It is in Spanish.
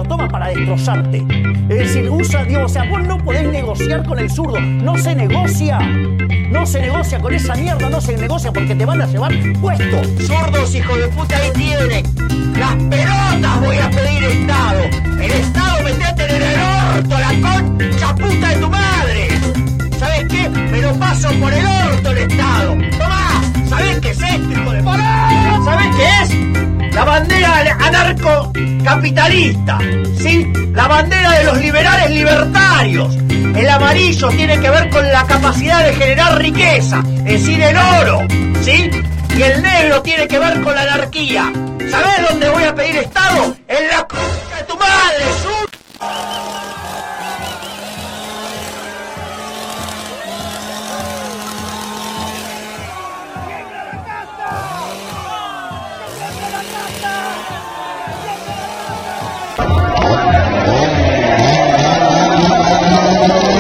toma para destrozarte. Es decir, usa, digo, o sea, vos no podés negociar con el zurdo. No se negocia. No se negocia con esa mierda, no se negocia porque te van a llevar puesto. Zurdos, hijo de puta, ahí tienen. Las pelotas voy a pedir Estado. El Estado metete en el orto, la concha puta de tu madre. ¿Sabes qué? Me lo paso por el orto el Estado. Tomá, ¿sabés qué es esto, hijo de puta? ¿Sabés qué es? La bandera anarcocapitalista, ¿sí? La bandera de los liberales libertarios. El amarillo tiene que ver con la capacidad de generar riqueza, es decir, el oro, ¿sí? Y el negro tiene que ver con la anarquía. ¿Sabés dónde voy a pedir Estado? En la concha de tu madre, ¡Siempre la casa!